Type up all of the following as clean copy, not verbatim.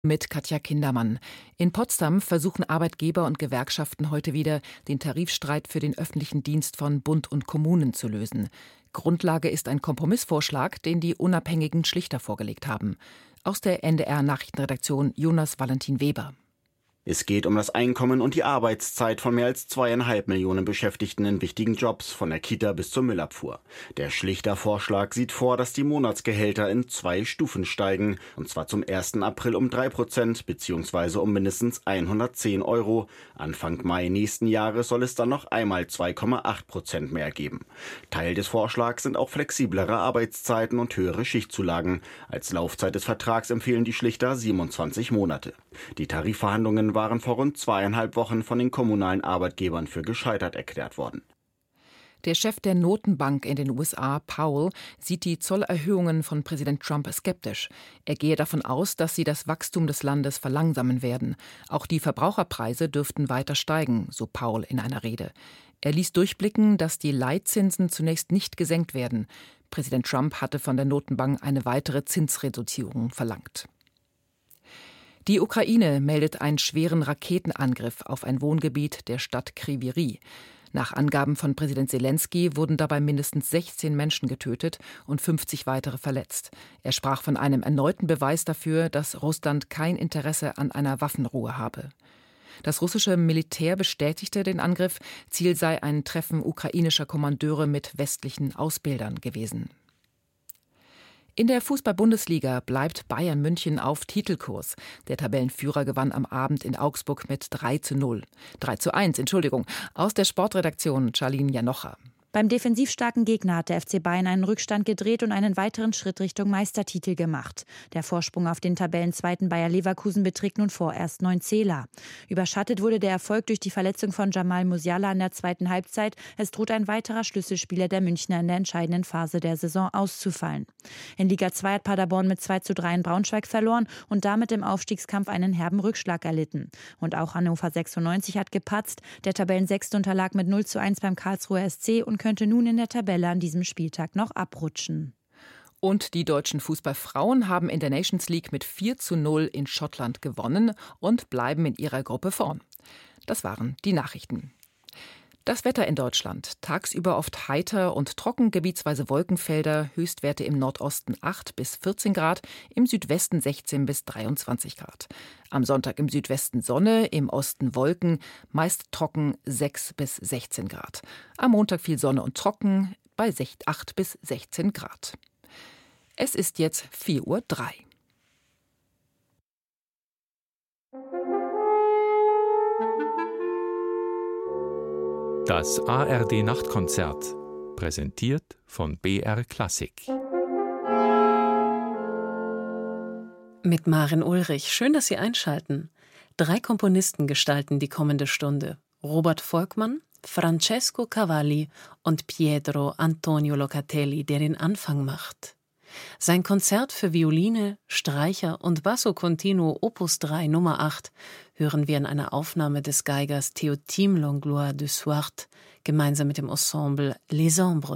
Mit Katja Kindermann. In Potsdam versuchen Arbeitgeber und Gewerkschaften heute wieder, den Tarifstreit für den öffentlichen Dienst von Bund und Kommunen zu lösen. Grundlage ist ein Kompromissvorschlag, den die unabhängigen Schlichter vorgelegt haben. Aus der NDR-Nachrichtenredaktion Jonas Valentin Weber. Es geht um das Einkommen und die Arbeitszeit von mehr als 2,5 Millionen Beschäftigten in wichtigen Jobs, von der Kita bis zur Müllabfuhr. Der Schlichtervorschlag sieht vor, dass die Monatsgehälter in 2 Stufen steigen, und zwar zum 1. April um 3% bzw. um mindestens 110 Euro. Anfang Mai nächsten Jahres soll es dann noch einmal 2,8% mehr geben. Teil des Vorschlags sind auch flexiblere Arbeitszeiten und höhere Schichtzulagen. Als Laufzeit des Vertrags empfehlen die Schlichter 27 Monate. Die Tarifverhandlungen waren vor rund 2,5 Wochen von den kommunalen Arbeitgebern für gescheitert erklärt worden. Der Chef der Notenbank in den USA, Powell, sieht die Zollerhöhungen von Präsident Trump skeptisch. Er gehe davon aus, dass sie das Wachstum des Landes verlangsamen werden. Auch die Verbraucherpreise dürften weiter steigen, so Powell in einer Rede. Er ließ durchblicken, dass die Leitzinsen zunächst nicht gesenkt werden. Präsident Trump hatte von der Notenbank eine weitere Zinsreduzierung verlangt. Die Ukraine meldet einen schweren Raketenangriff auf ein Wohngebiet der Stadt Kryvyi Rih. Nach Angaben von Präsident Selenskyj wurden dabei mindestens 16 Menschen getötet und 50 weitere verletzt. Er sprach von einem erneuten Beweis dafür, dass Russland kein Interesse an einer Waffenruhe habe. Das russische Militär bestätigte den Angriff. Ziel sei ein Treffen ukrainischer Kommandeure mit westlichen Ausbildern gewesen. In der Fußball-Bundesliga bleibt Bayern München auf Titelkurs. Der Tabellenführer gewann am Abend in Augsburg mit 3:1, aus der Sportredaktion Charlene Janocha. Beim defensivstarken Gegner hat der FC Bayern einen Rückstand gedreht und einen weiteren Schritt Richtung Meistertitel gemacht. Der Vorsprung auf den Tabellenzweiten Bayer Leverkusen beträgt nun vorerst 9 Zähler. Überschattet wurde der Erfolg durch die Verletzung von Jamal Musiala in der zweiten Halbzeit. Es droht ein weiterer Schlüsselspieler der Münchner in der entscheidenden Phase der Saison auszufallen. In Liga 2 hat Paderborn mit 2:3 in Braunschweig verloren und damit im Aufstiegskampf einen herben Rückschlag erlitten. Und auch Hannover 96 hat gepatzt. Der Tabellensechste unterlag mit 0:1 beim Karlsruher SC und könnte nun in der Tabelle an diesem Spieltag noch abrutschen. Und die deutschen Fußballfrauen haben in der Nations League mit 4:0 in Schottland gewonnen und bleiben in ihrer Gruppe vorn. Das waren die Nachrichten. Das Wetter in Deutschland. Tagsüber oft heiter und trocken, gebietsweise Wolkenfelder, Höchstwerte im Nordosten 8 bis 14 Grad, im Südwesten 16 bis 23 Grad. Am Sonntag im Südwesten Sonne, im Osten Wolken, meist trocken 6 bis 16 Grad. Am Montag viel Sonne und trocken bei 8 bis 16 Grad. Es ist jetzt 4:03 Uhr. Das ARD-Nachtkonzert, präsentiert von BR Klassik. Mit Maren Ulrich. Schön, dass Sie einschalten. 3 Komponisten gestalten die kommende Stunde. Robert Volkmann, Francesco Cavalli und Pietro Antonio Locatelli, der den Anfang macht. Sein Konzert für Violine, Streicher und Basso Continuo Opus 3 Nummer 8 hören wir in einer Aufnahme des Geigers Théotime Langlois de Suart gemeinsam mit dem Ensemble Les Ombres.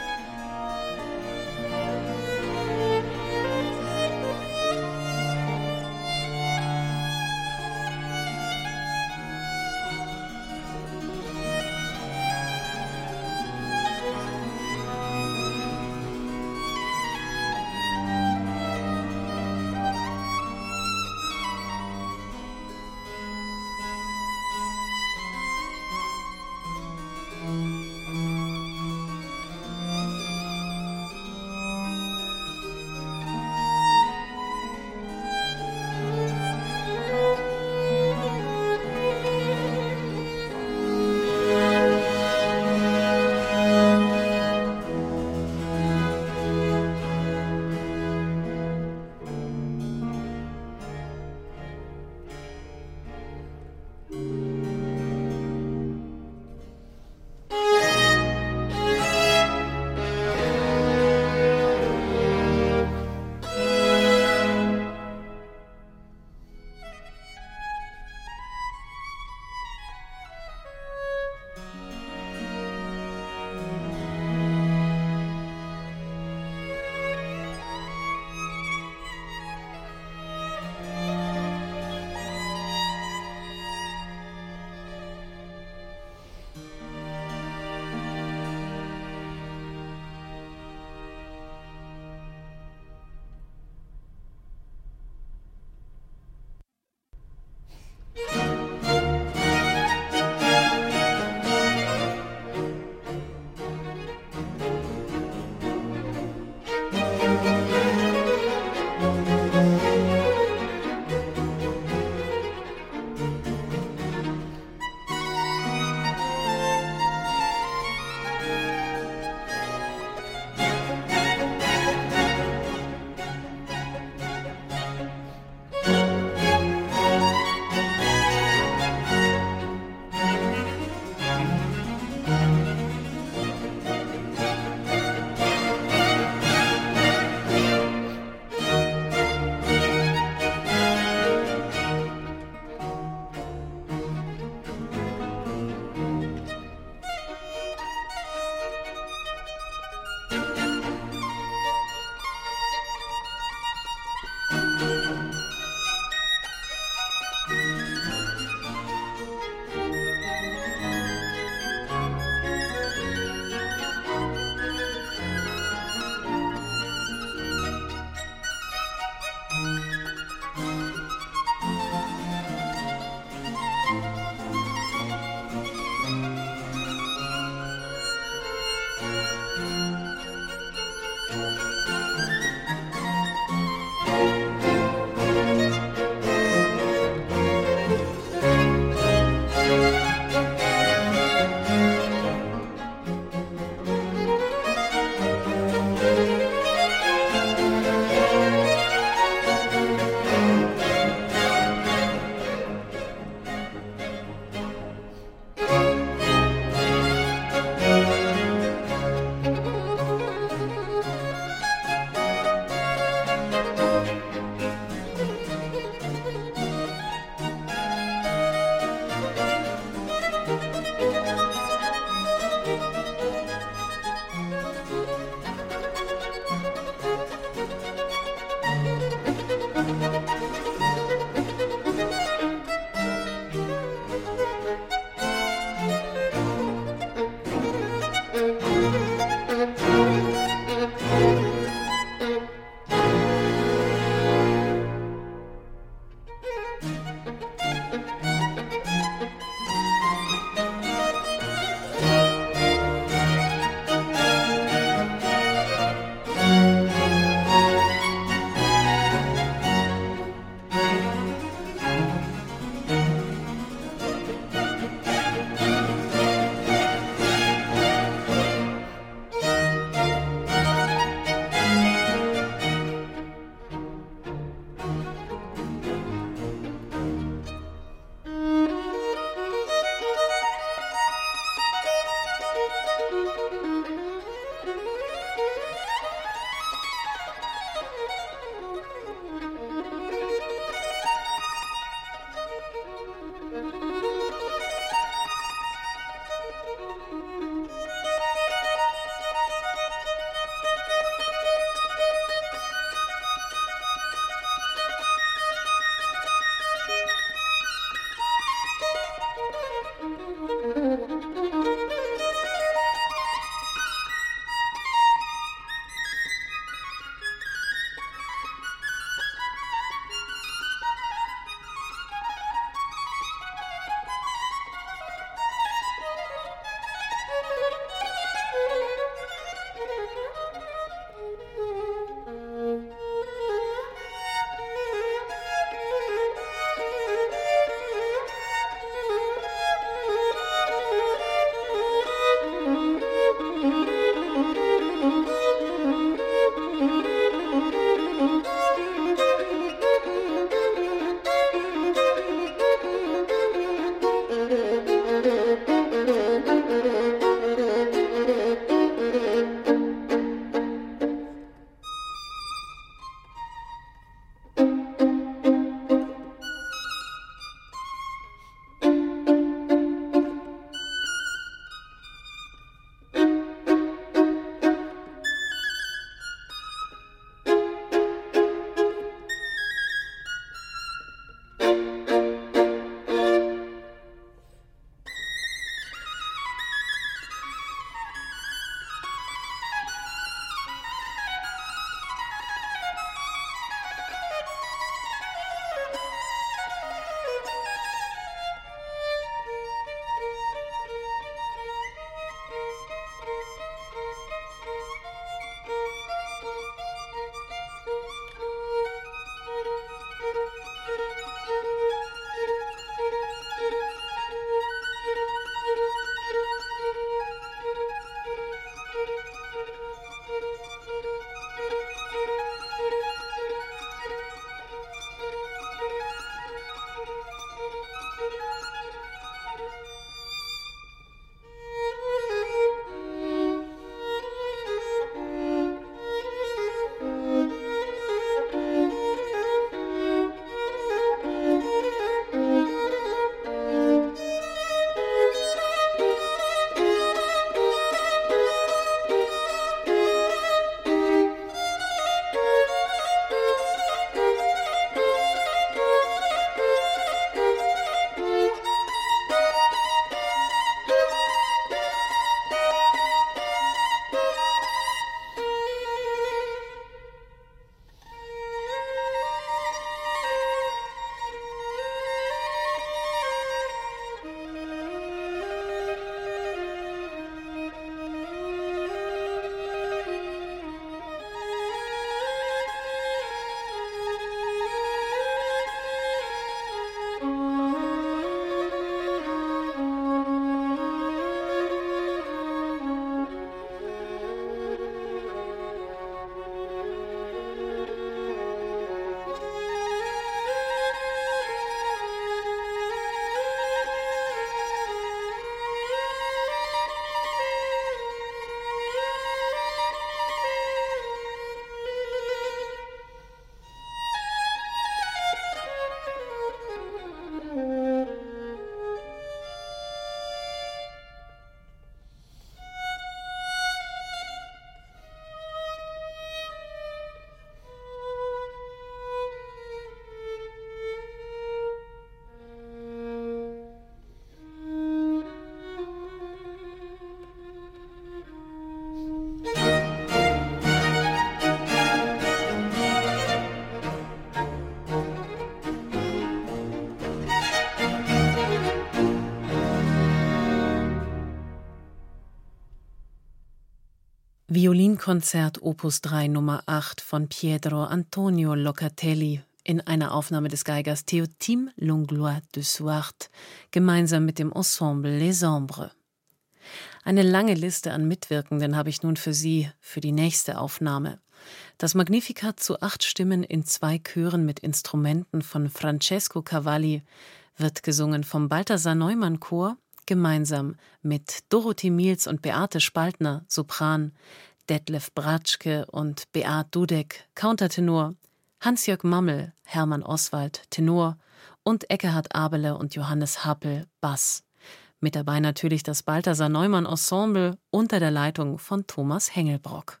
Violinkonzert Opus 3 Nummer 8 von Pietro Antonio Locatelli in einer Aufnahme des Geigers Théotime Langlois de Suart gemeinsam mit dem Ensemble Les Ombres. Eine lange Liste an Mitwirkenden habe ich nun für Sie für die nächste Aufnahme. Das Magnificat zu 8 Stimmen in 2 Chören mit Instrumenten von Francesco Cavalli wird gesungen vom Balthasar Neumann Chor, gemeinsam mit Dorothee Miels und Beate Spaltner, Sopran, Detlef Bratschke und Beat Dudek, Countertenor, Hans-Jörg Mammel, Hermann Oswald, Tenor und Ekkehard Abele und Johannes Happel, Bass. Mit dabei natürlich das Balthasar Neumann Ensemble unter der Leitung von Thomas Hengelbrock.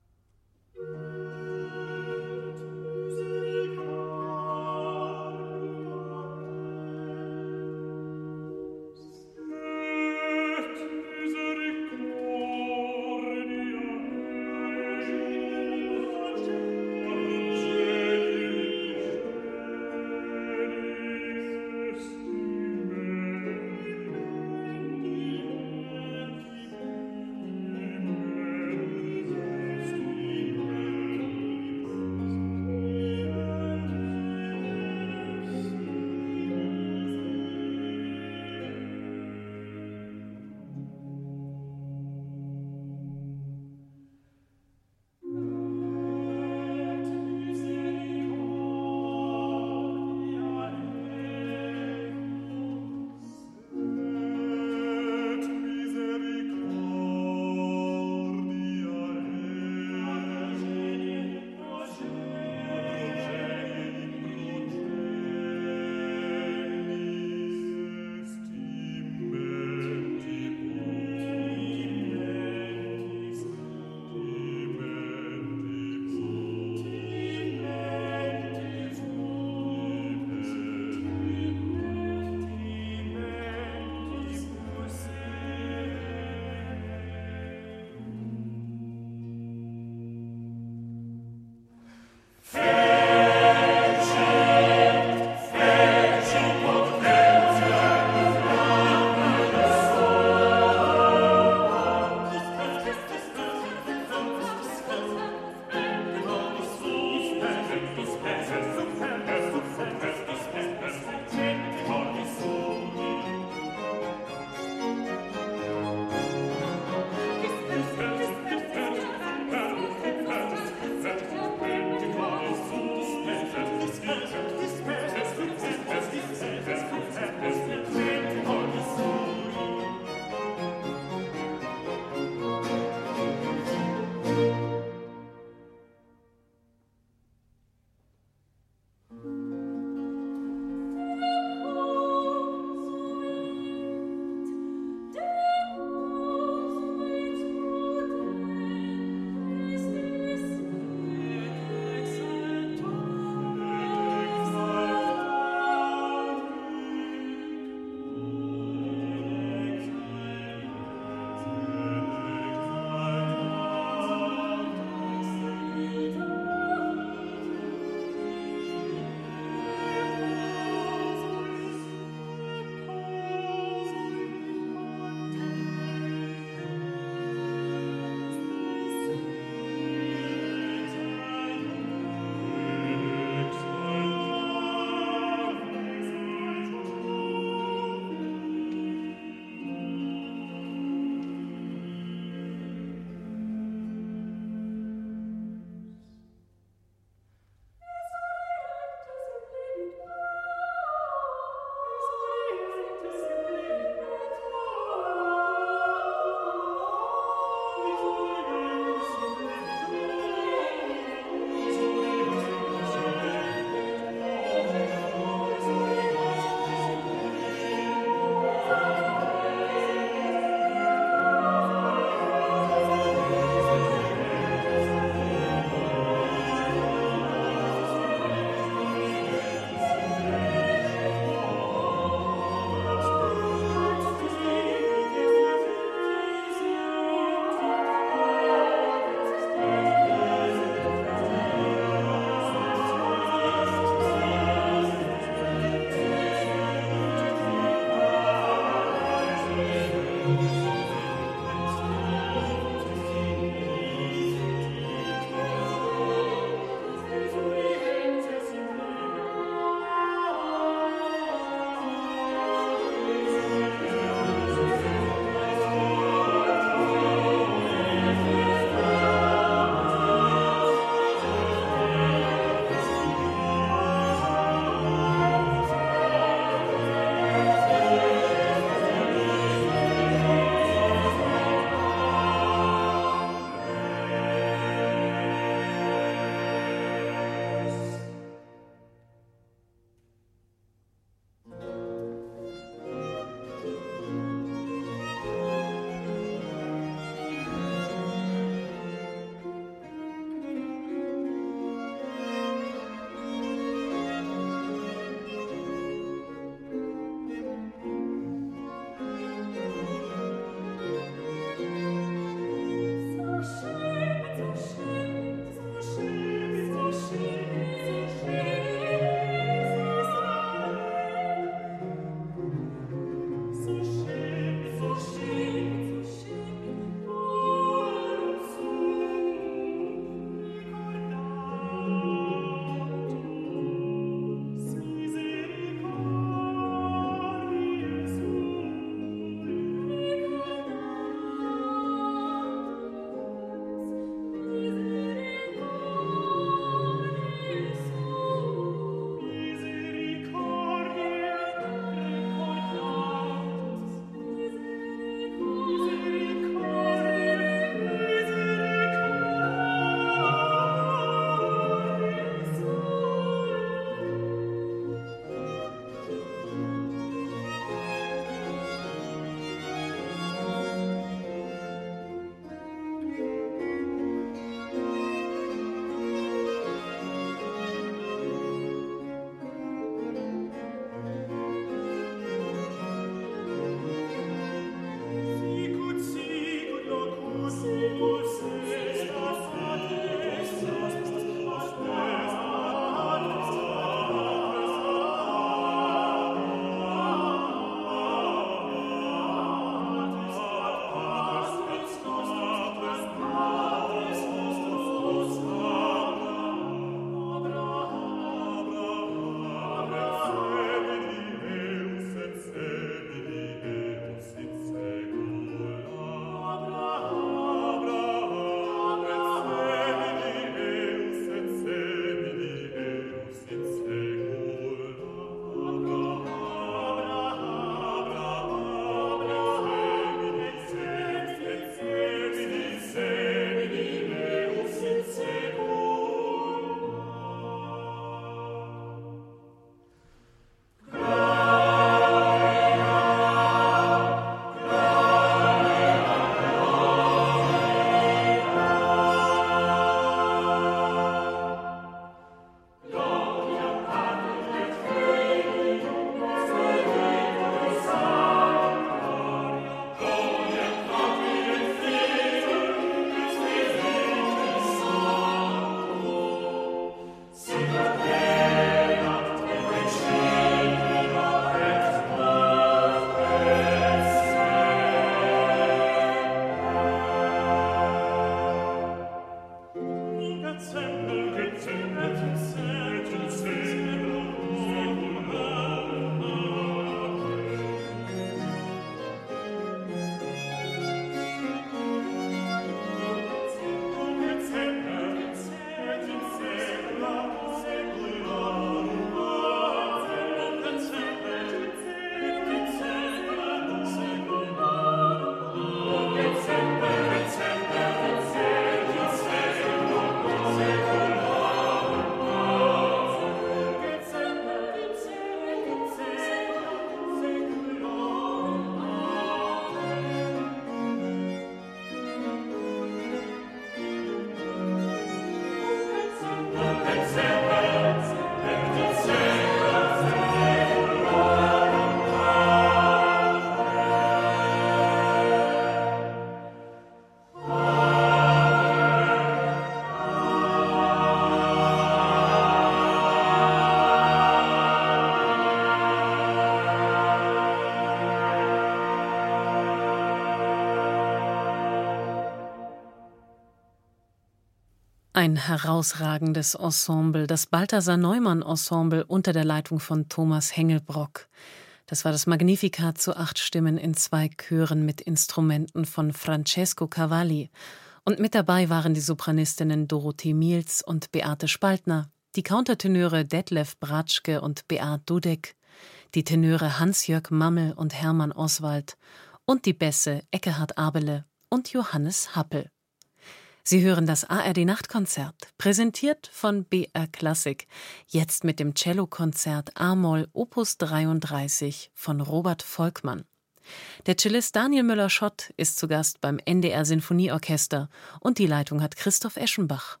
Ein herausragendes Ensemble, das Balthasar-Neumann-Ensemble unter der Leitung von Thomas Hengelbrock. Das war das Magnificat zu 8 Stimmen in 2 Chören mit Instrumenten von Francesco Cavalli. Und mit dabei waren die Sopranistinnen Dorothee Miels und Beate Spaltner, die Countertenöre Detlef Bratschke und Beat Dudek, die Tenöre Hans-Jörg Mammel und Hermann Oswald und die Bässe Ekkehard Abele und Johannes Happel. Sie hören das ARD-Nachtkonzert, präsentiert von BR Classic, jetzt mit dem Cellokonzert A-Moll Opus 33 von Robert Volkmann. Der Cellist Daniel Müller-Schott ist zu Gast beim NDR Sinfonieorchester und die Leitung hat Christoph Eschenbach.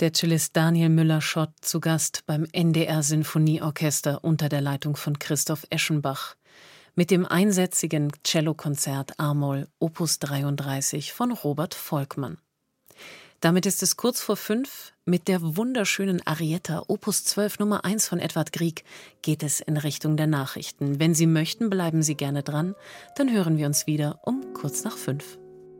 der Cellist Daniel Müller-Schott zu Gast beim NDR Sinfonieorchester unter der Leitung von Christoph Eschenbach mit dem einsätzigen Cellokonzert A-Moll Opus 33 von Robert Volkmann. Damit ist es kurz vor 5. Mit der wunderschönen Arietta Opus 12 Nummer 1 von Edvard Grieg geht es in Richtung der Nachrichten. Wenn Sie möchten, bleiben Sie gerne dran. Dann hören wir uns wieder um kurz nach 5.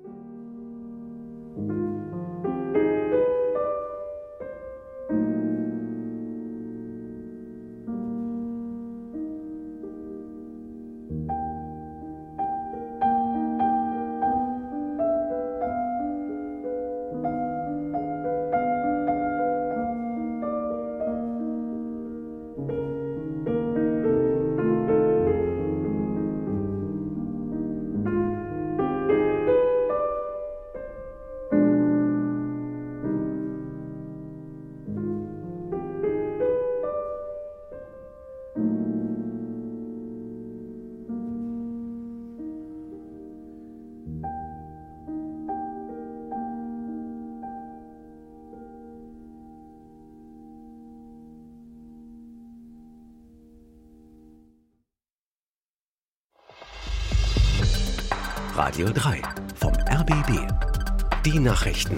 Radio 3 vom RBB. Die Nachrichten.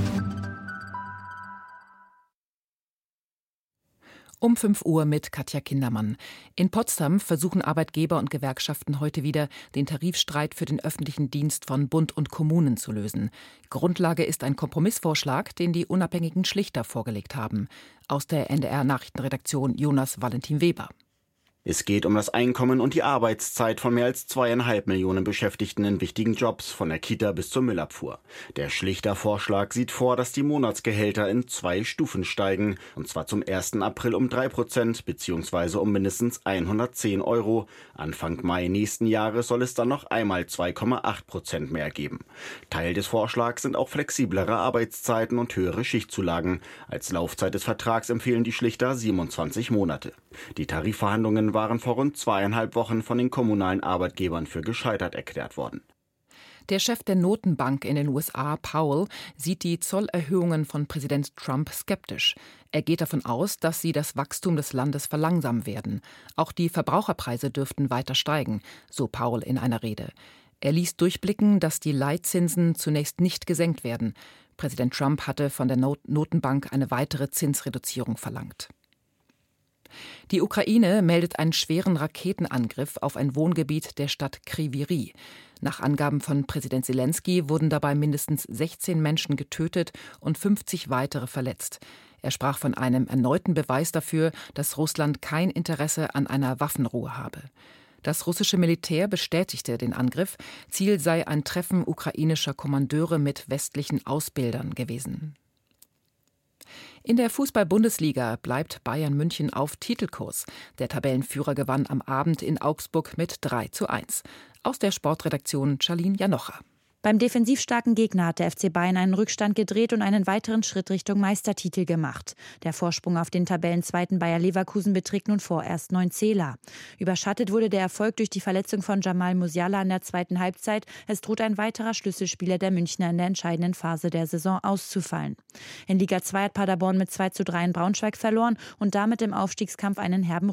Um 5 Uhr mit Katja Kindermann. In Potsdam versuchen Arbeitgeber und Gewerkschaften heute wieder, den Tarifstreit für den öffentlichen Dienst von Bund und Kommunen zu lösen. Grundlage ist ein Kompromissvorschlag, den die unabhängigen Schlichter vorgelegt haben. Aus der NDR-Nachrichtenredaktion Jonas Valentin Weber. Es geht um das Einkommen und die Arbeitszeit von mehr als 2,5 Millionen Beschäftigten in wichtigen Jobs, von der Kita bis zur Müllabfuhr. Der Schlichtervorschlag sieht vor, dass die Monatsgehälter in 2 Stufen steigen, und zwar zum 1. April um 3% bzw. um mindestens 110 €. Anfang Mai nächsten Jahres soll es dann noch einmal 2,8% mehr geben. Teil des Vorschlags sind auch flexiblere Arbeitszeiten und höhere Schichtzulagen. Als Laufzeit des Vertrags empfehlen die Schlichter 27 Monate. Die Tarifverhandlungen waren vor rund 2,5 Wochen von den kommunalen Arbeitgebern für gescheitert erklärt worden. Der Chef der Notenbank in den USA, Powell, sieht die Zollerhöhungen von Präsident Trump skeptisch. Er geht davon aus, dass sie das Wachstum des Landes verlangsamen werden. Auch die Verbraucherpreise dürften weiter steigen, so Powell in einer Rede. Er ließ durchblicken, dass die Leitzinsen zunächst nicht gesenkt werden. Präsident Trump hatte von der Notenbank eine weitere Zinsreduzierung verlangt. Die Ukraine meldet einen schweren Raketenangriff auf ein Wohngebiet der Stadt Kryvyi Rih. Nach Angaben von Präsident Selenskyj wurden dabei mindestens 16 Menschen getötet und 50 weitere verletzt. Er sprach von einem erneuten Beweis dafür, dass Russland kein Interesse an einer Waffenruhe habe. Das russische Militär bestätigte den Angriff. Ziel sei ein Treffen ukrainischer Kommandeure mit westlichen Ausbildern gewesen. In der Fußball-Bundesliga bleibt Bayern München auf Titelkurs. Der Tabellenführer gewann am Abend in Augsburg mit 3:1. Aus der Sportredaktion Charlene Janocha. Beim defensiv starken Gegner hat der FC Bayern einen Rückstand gedreht und einen weiteren Schritt Richtung Meistertitel gemacht. Der Vorsprung auf den Tabellenzweiten Bayer Leverkusen beträgt nun vorerst 9 Zähler. Überschattet wurde der Erfolg durch die Verletzung von Jamal Musiala in der zweiten Halbzeit. Es droht ein weiterer Schlüsselspieler der Münchner in der entscheidenden Phase der Saison auszufallen. In Liga 2 hat Paderborn mit 2:3 in Braunschweig verloren und damit im Aufstiegskampf einen herben